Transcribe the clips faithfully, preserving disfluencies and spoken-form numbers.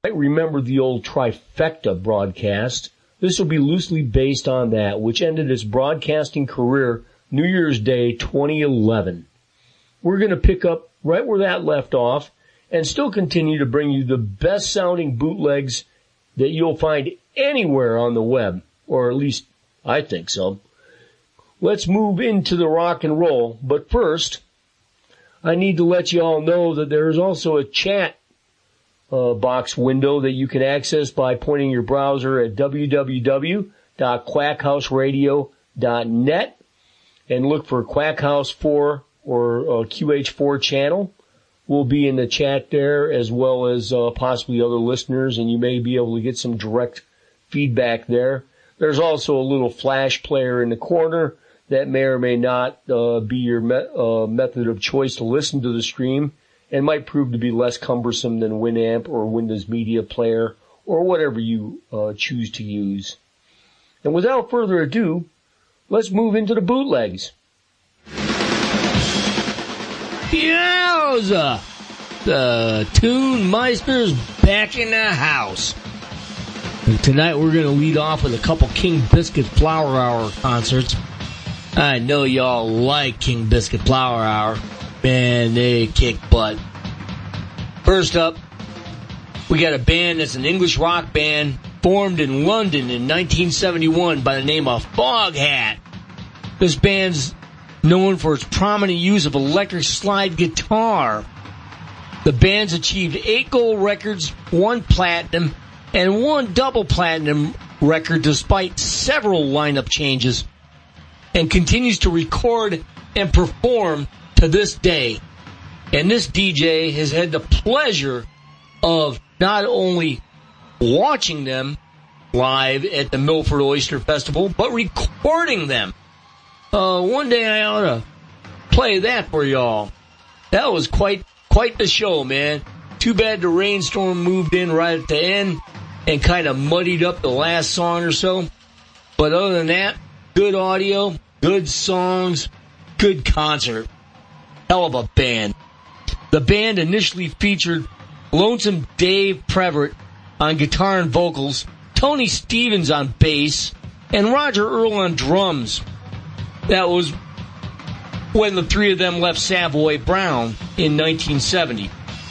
might remember the old Trifecta broadcast. This will be loosely based on that, which ended its broadcasting career New Year's Day twenty eleven. We're going to pick up right where that left off and still continue to bring you the best sounding bootlegs that you'll find anywhere on the web, or at least I think so. Let's move into the rock and roll, but first, I need to let you all know that there is also a chat uh, box window that you can access by pointing your browser at w w w dot quack house radio dot net and look for Quack House four or uh, Q H four channel. We'll be in the chat there as well as uh, possibly other listeners, and you may be able to get some direct feedback there. There's also a little flash player in the corner that may or may not uh, be your me- uh, method of choice to listen to the stream and might prove to be less cumbersome than Winamp or Windows Media Player or whatever you uh, choose to use. And without further ado, let's move into the bootlegs. Yowza! The Tune Meister's back in the house. And tonight we're going to lead off with a couple King Biscuit Flower Hour concerts. I know y'all like King Biscuit Flower Hour. Man, they kick butt. First up, we got a band that's an English rock band formed in London in nineteen seventy-one by the name of Foghat. This band's known for its prominent use of electric slide guitar. The band's achieved eight gold records, one platinum, and one double platinum record despite several lineup changes, and continues to record and perform to this day. And this D J has had the pleasure of not only watching them live at the Milford Oyster Festival, but recording them. Uh, one day I ought to play that for y'all. That was quite, quite the show, man. Too bad the rainstorm moved in right at the end and kind of muddied up the last song or so. But other than that, good audio, good songs, good concert. Hell of a band. The band initially featured Lonesome Dave Previtt on guitar and vocals, Tony Stevens on bass, and Roger Earl on drums. That was when the three of them left Savoy Brown in nineteen seventy.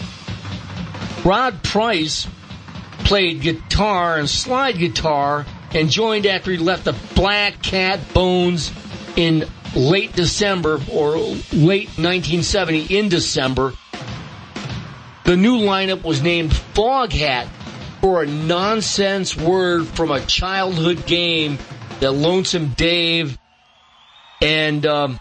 Rod Price played guitar and slide guitar and joined after he left the Black Cat Bones in late December, or late nineteen seventy in December. The new lineup was named Foghat for a nonsense word from a childhood game that Lonesome Dave and um,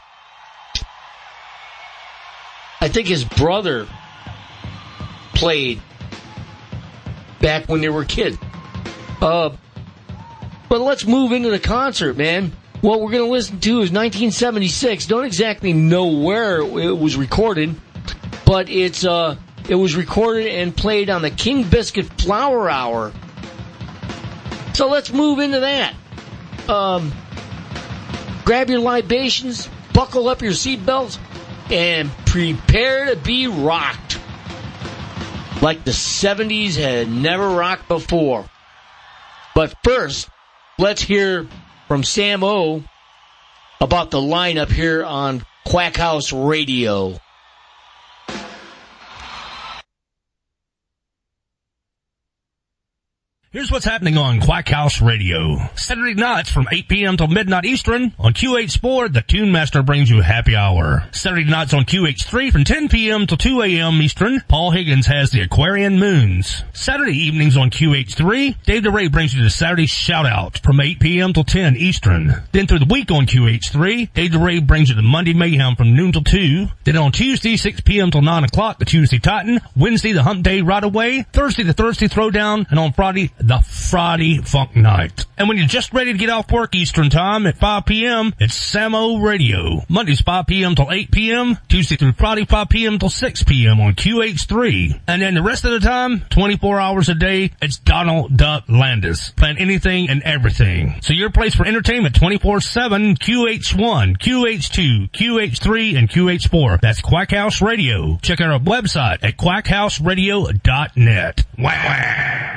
I think his brother played back when they were kids. Uh, but let's move into the concert, man. What we're going to listen to is nineteen seventy-six. Don't exactly know where it was recorded, but it's uh, it was recorded and played on the King Biscuit Flower Hour. So let's move into that. Um, grab your libations, buckle up your seatbelts, and prepare to be rocked like the seventies had never rocked before. But first, let's hear from Sam O about the lineup here on Quack House Radio. Here's what's happening on Quack House Radio. Saturday nights from eight p.m. till midnight Eastern on Q H four, the Tune Master brings you happy hour. Saturday nights on Q H three from ten p.m. till two a.m. Eastern, Paul Higgins has the Aquarian Moons. Saturday evenings on Q H three, Dave DeRay brings you the Saturday Shout Out from eight p.m. till ten Eastern. Then through the week on Q H three, Dave DeRay brings you the Monday Mayhem from noon till two. Then on Tuesday, six p.m. till nine o'clock, the Tuesday Titan. Wednesday, the Hump Day Right Away. Thursday, the Thursday Throwdown. And on Friday, the Friday Funk Night. And when you're just ready to get off work Eastern Time at five p.m., it's Samo Radio. Mondays five p.m. till eight p.m., Tuesday through Friday five p.m. till six p.m. on Q H three. And then the rest of the time, twenty-four hours a day, it's Donald Duck Landis, playing anything and everything. So your place for entertainment twenty-four seven, Q H one, Q H two, Q H three, and Q H four. That's Quack House Radio. Check out our website at quack house radio dot net. Wah, wah.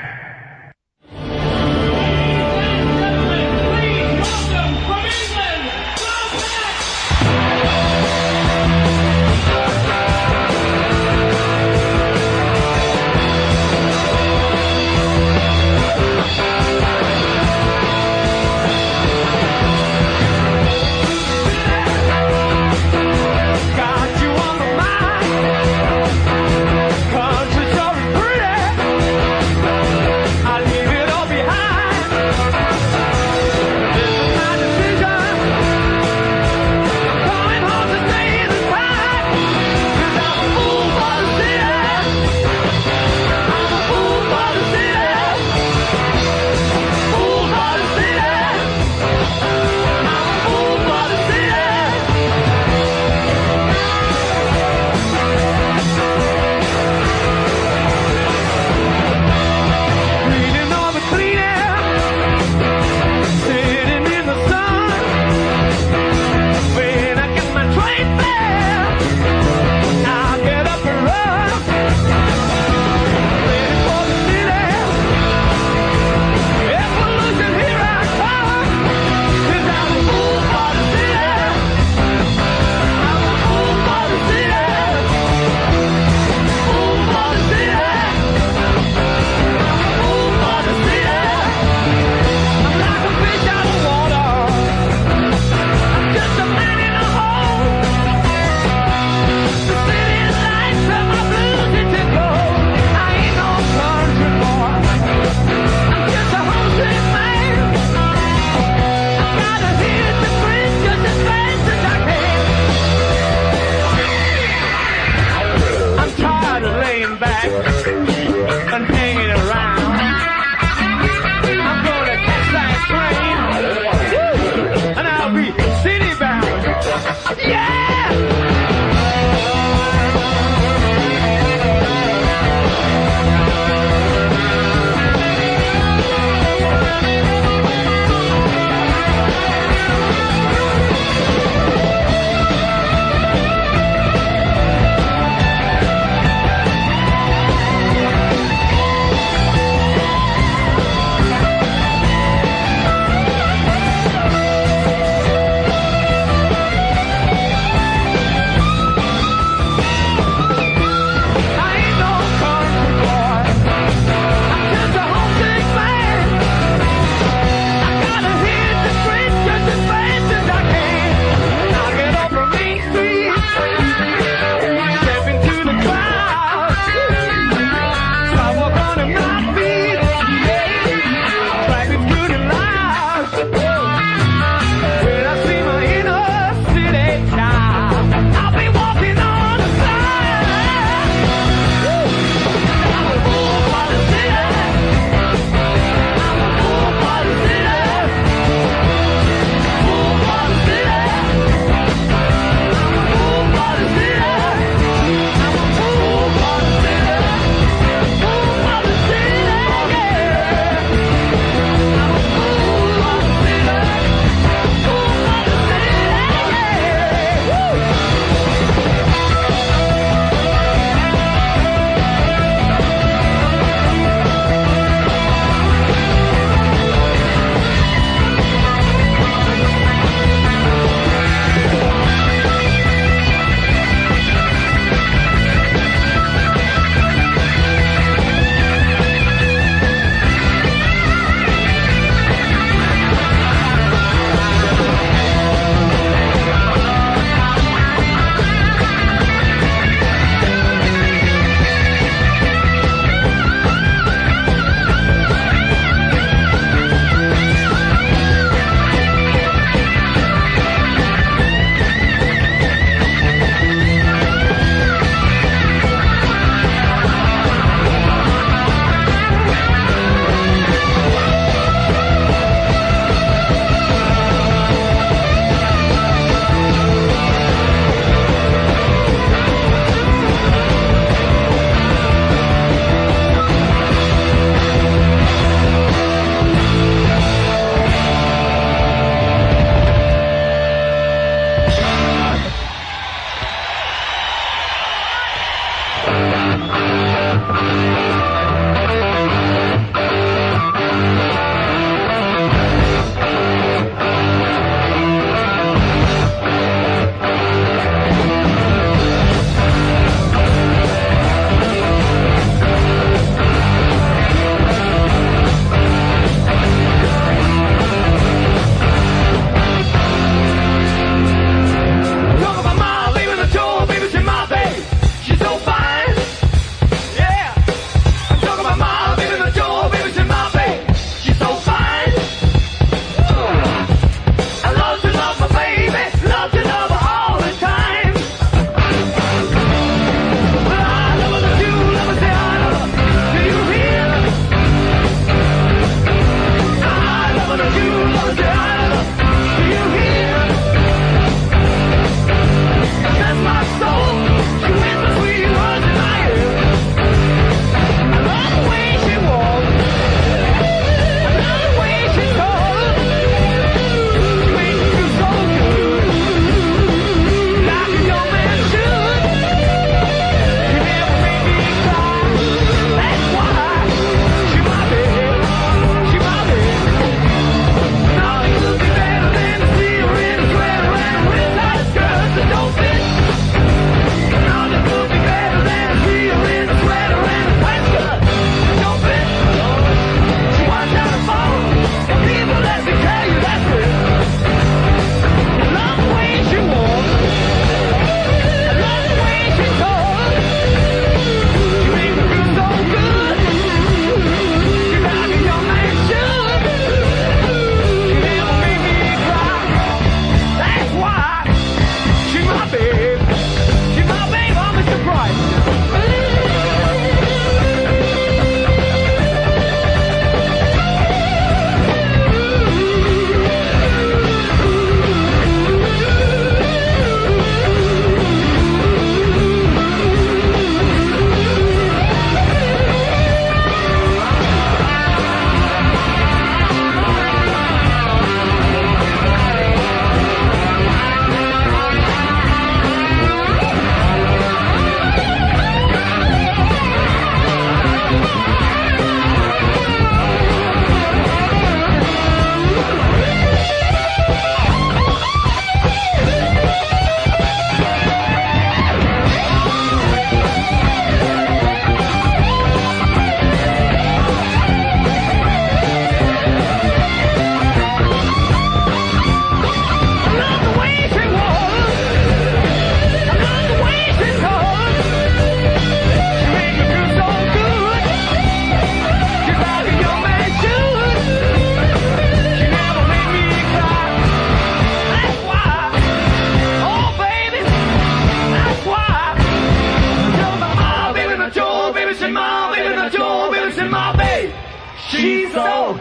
She's so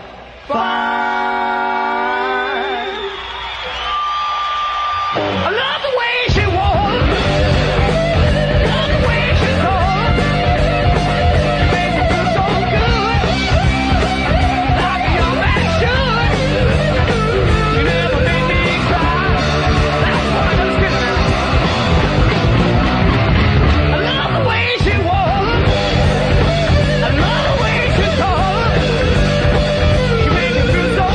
fine. I love the way she walks. Love the way she talks. She makes me feel so good, like a young man should. She never made me cry. That's why I'm sitting. I love the way she walks. I love the way she talks. She makes me feel so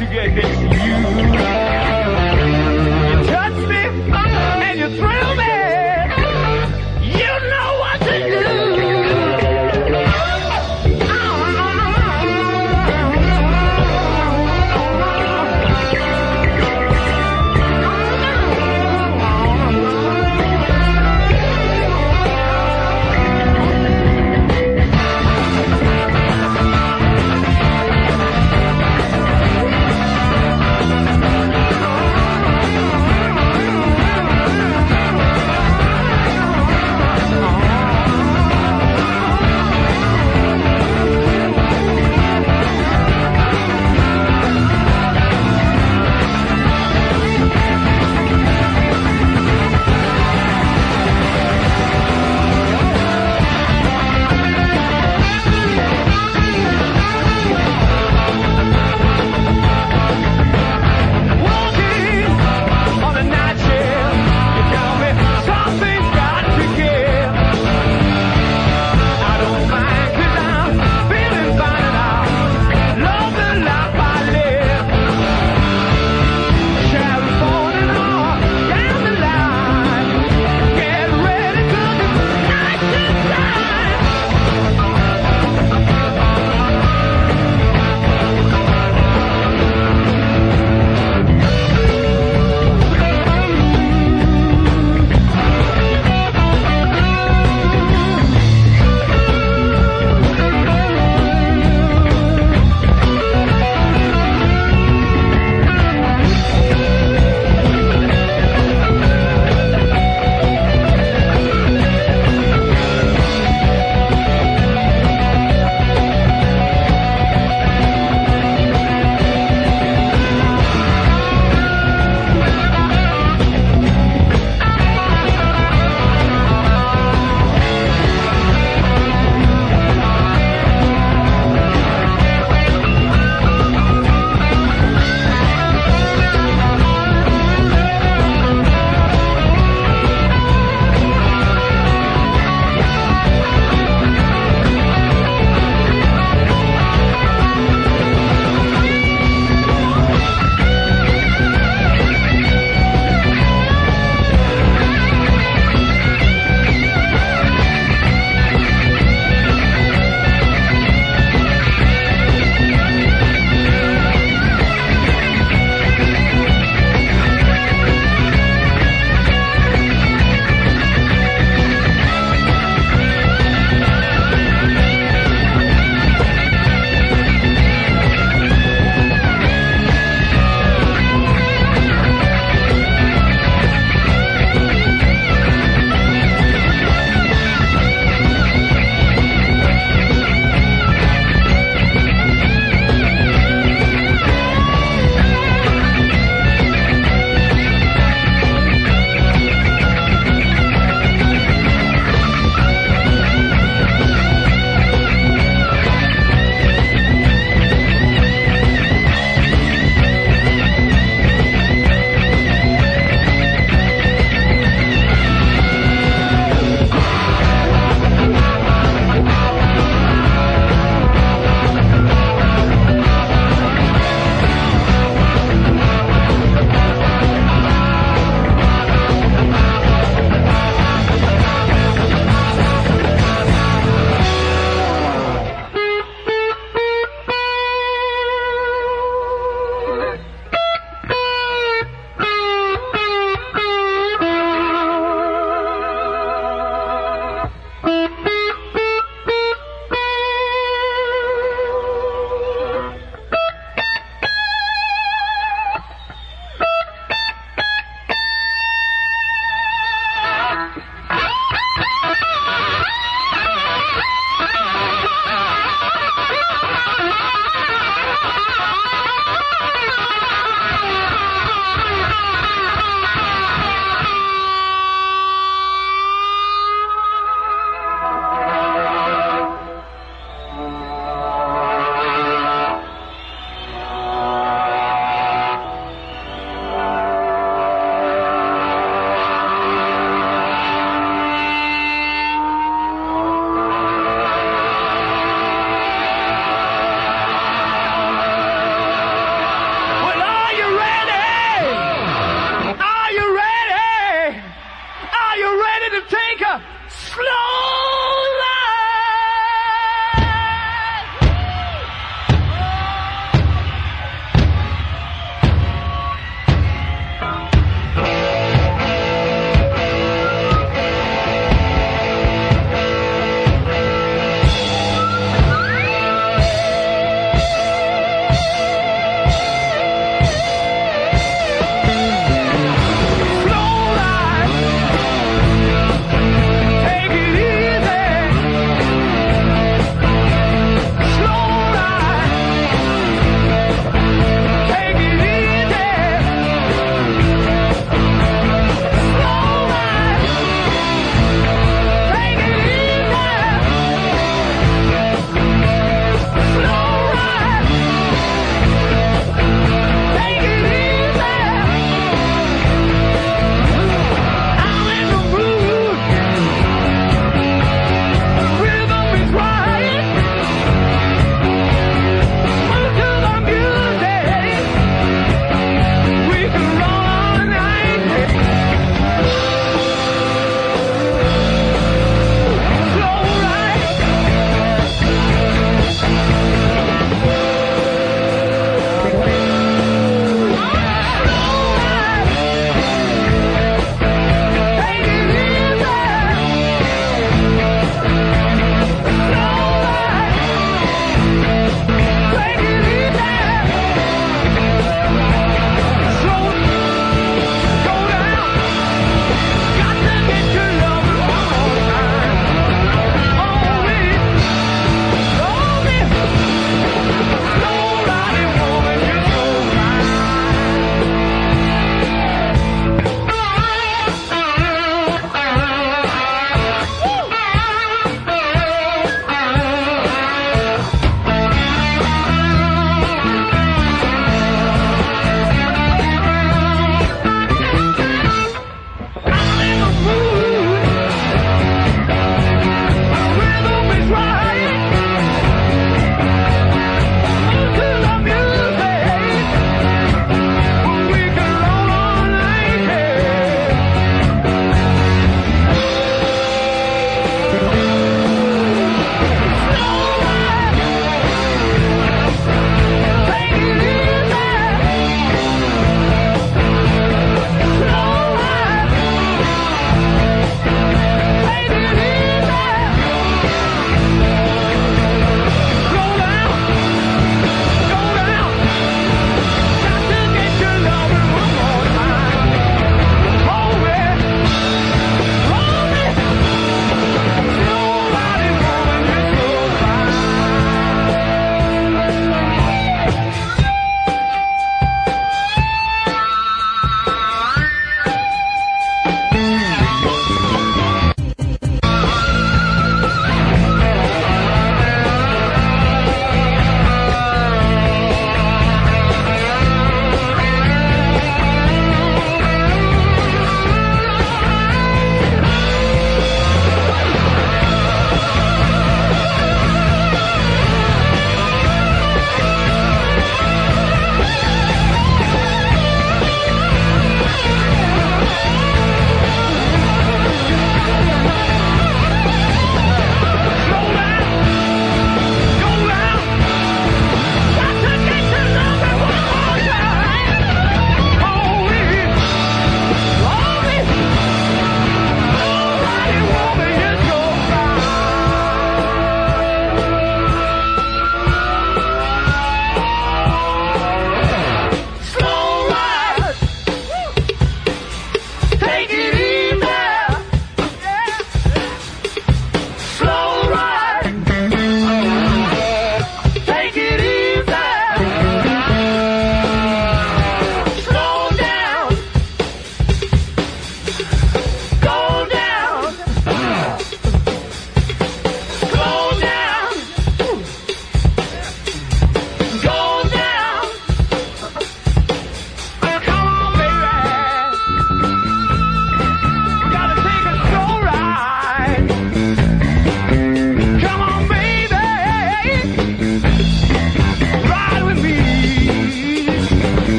to get next to you. You touch me and you thrill me. You know what to do.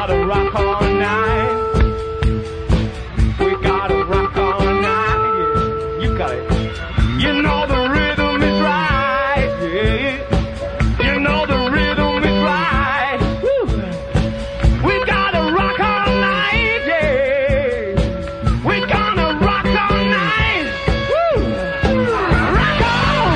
gotta rock all night. We gotta rock all night. Yeah, you got it. You know the rhythm is right. Yeah, you know the rhythm is right. Woo. We gotta rock all night. Yeah, we gonna rock all night. Woo. Rock on.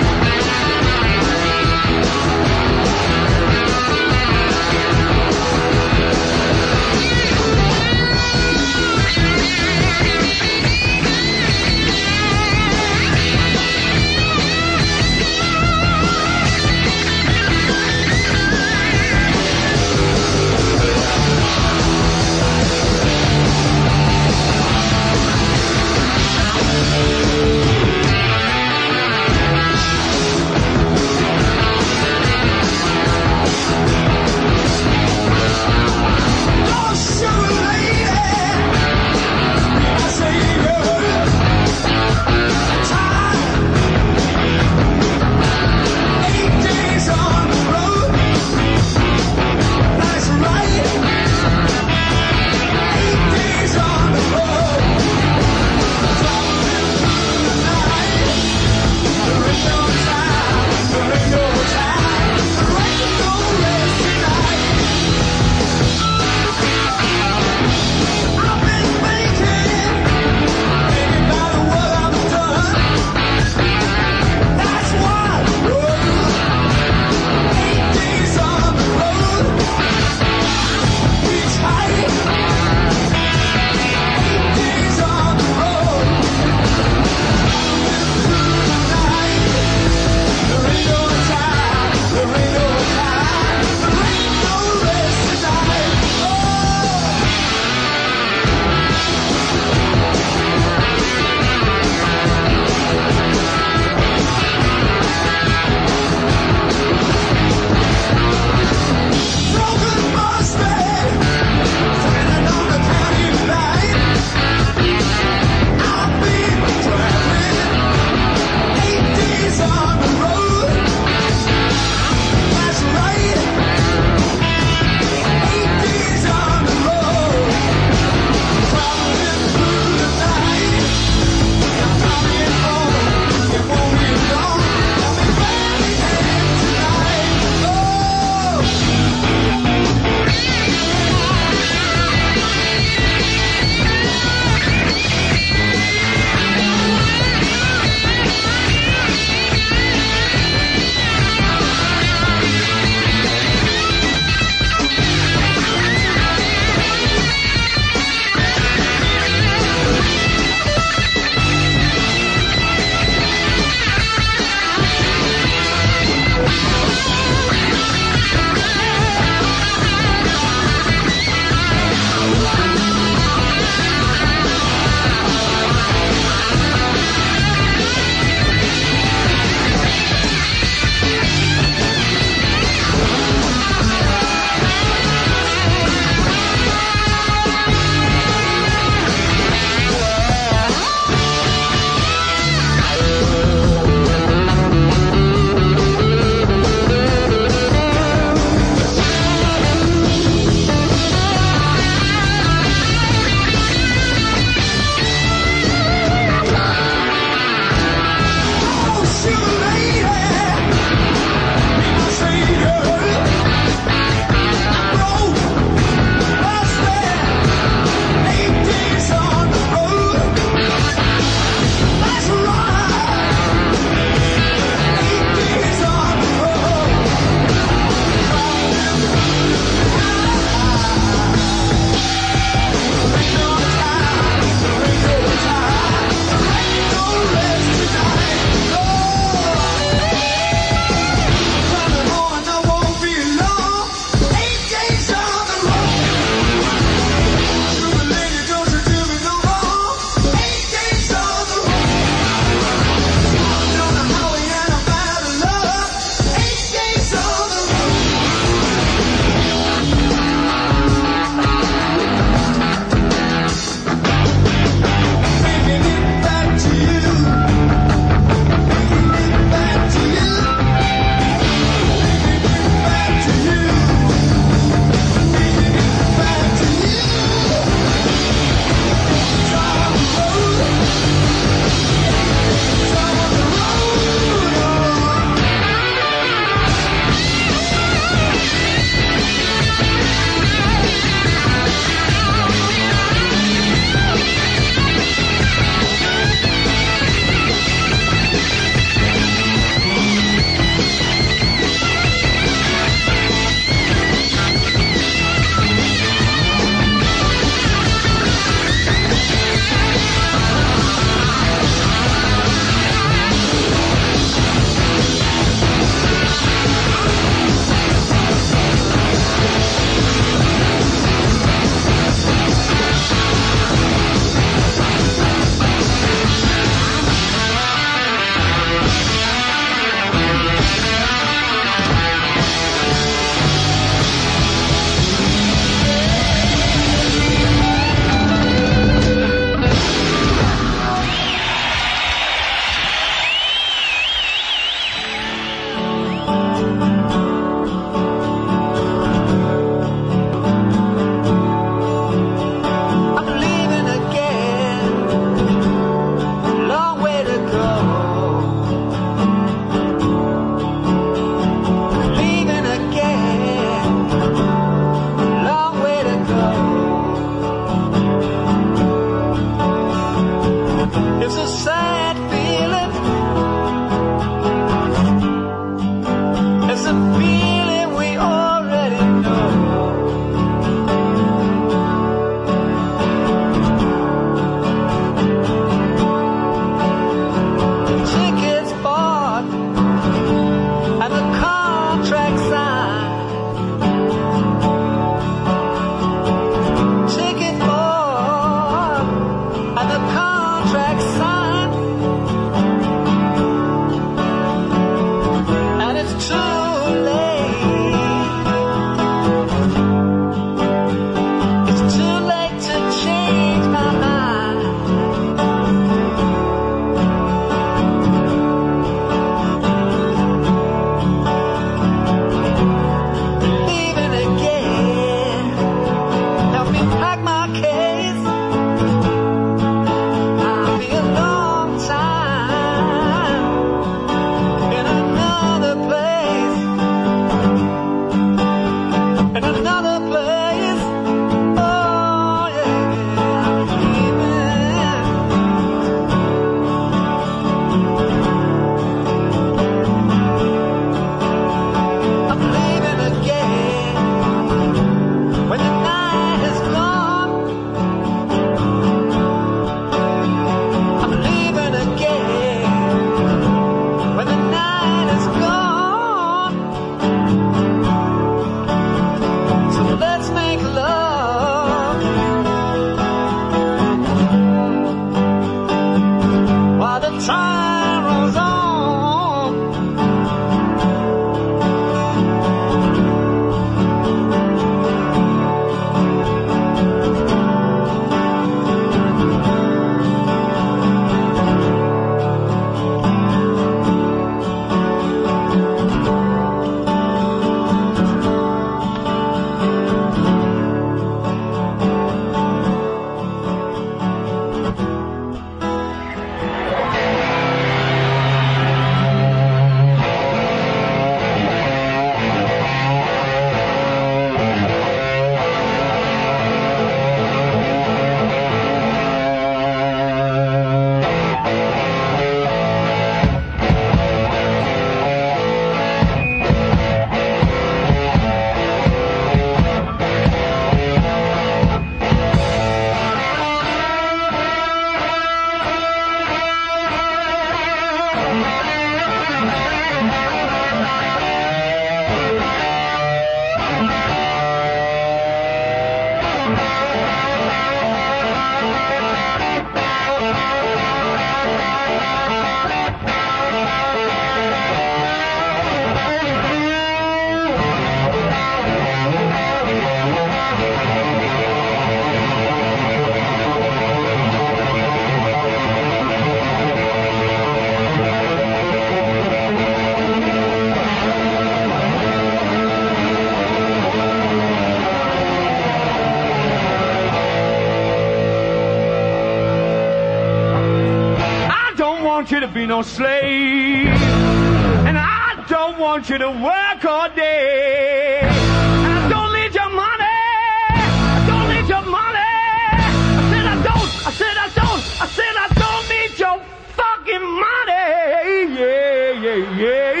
want you to be no slave. And I don't want you to work all day. And I don't need your money. I don't need your money. I said I don't. I said I don't. I said I don't need your fucking money. Yeah, yeah, yeah,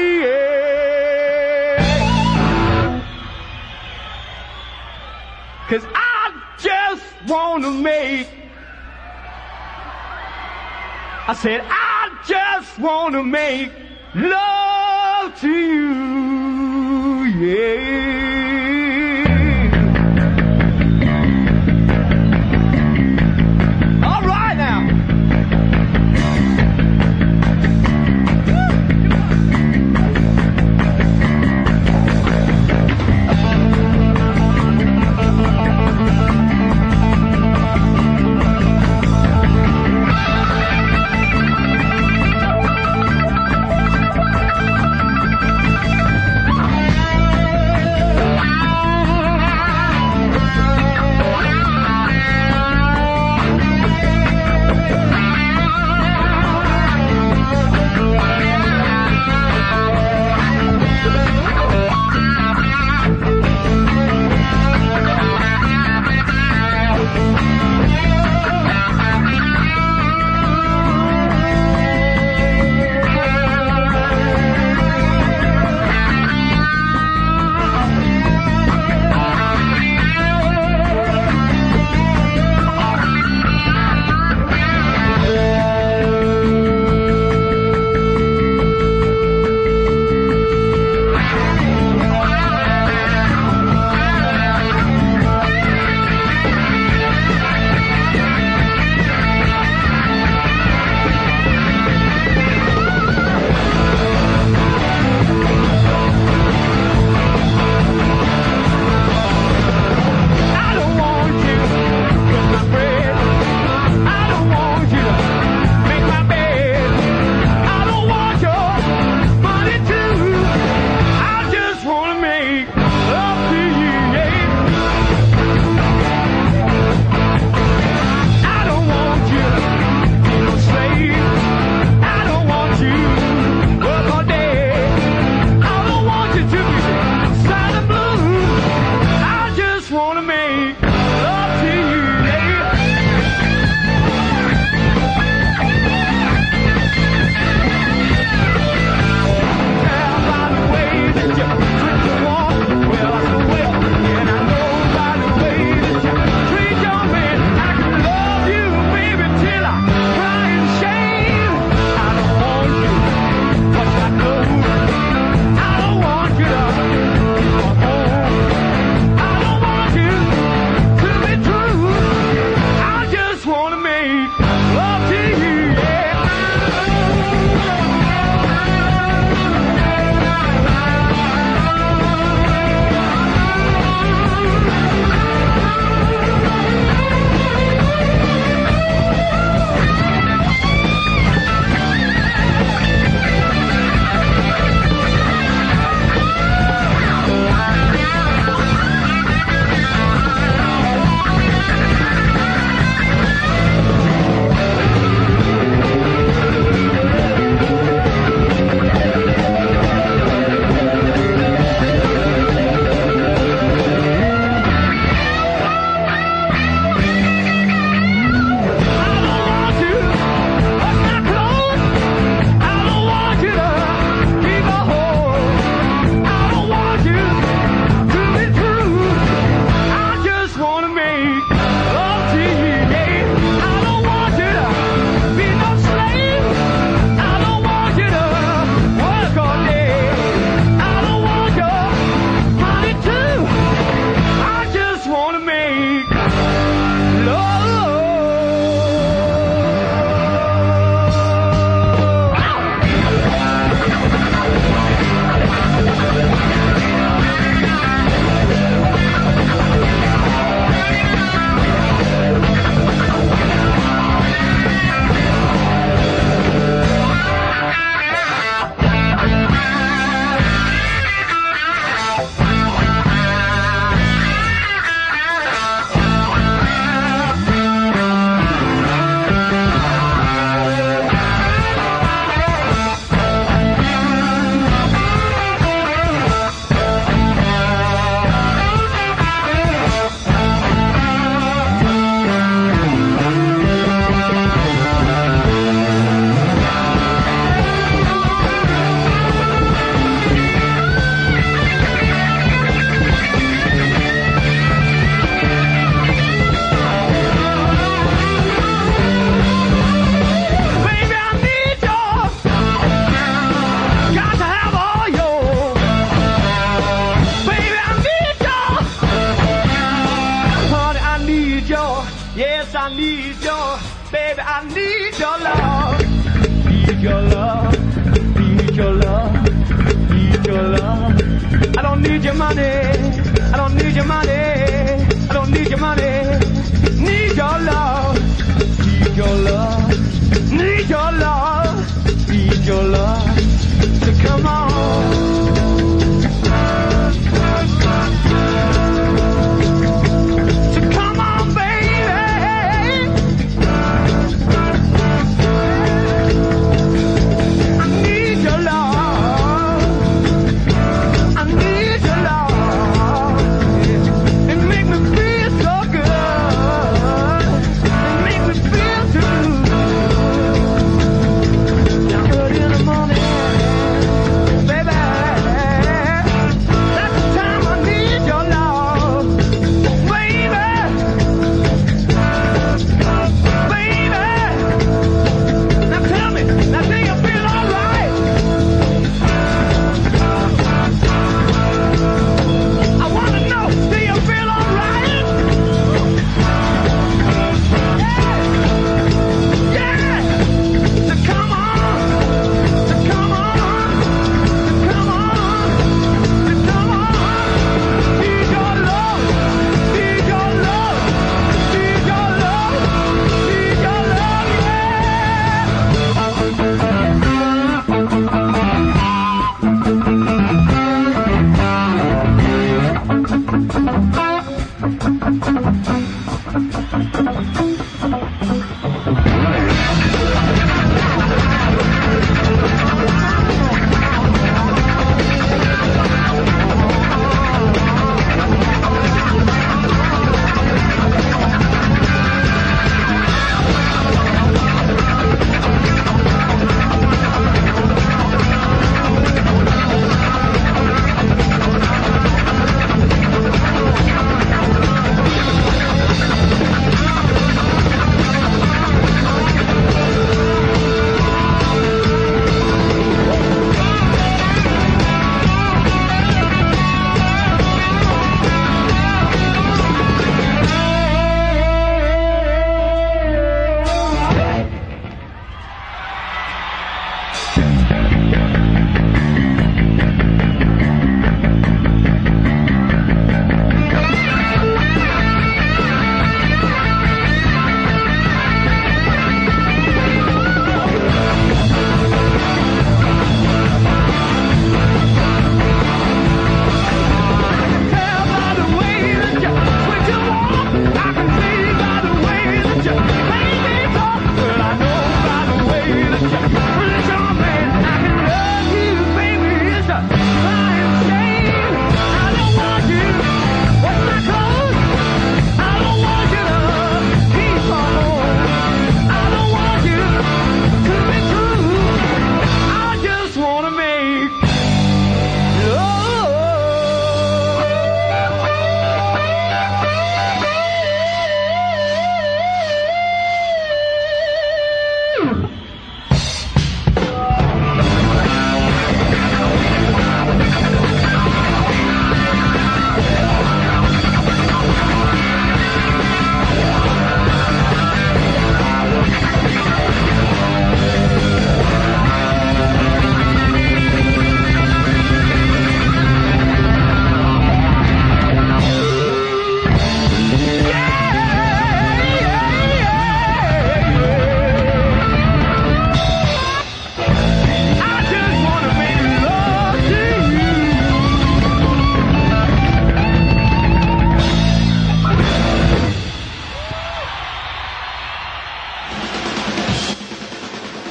yeah. 'Cause I just want to make. I said I just want to make love to you, yeah. All right now.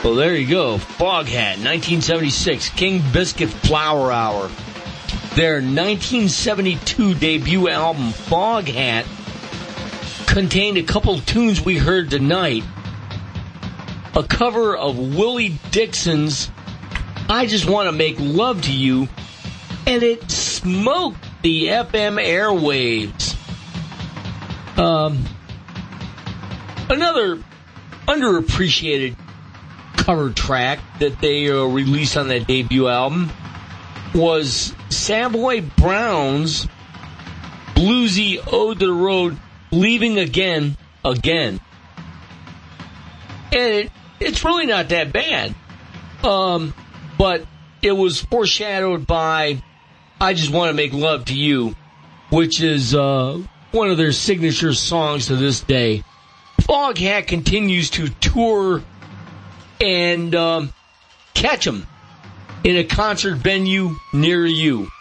Well, there you go. Foghat, nineteen seventy-six, King Biscuit Flower Hour. Their nineteen seventy-two debut album, Foghat, contained a couple tunes we heard tonight. A cover of Willie Dixon's I Just Want to Make Love to You, and it smoked the F M airwaves. Um, another underappreciated cover track that they uh, released on that debut album was Savoy Brown's bluesy Ode to the Road, Leaving Again, Again. And it, it's really not that bad. Um, but it was foreshadowed by I Just Want to Make Love to You, which is uh, one of their signature songs to this day. Foghat continues to tour and um, catch them in a concert venue near you.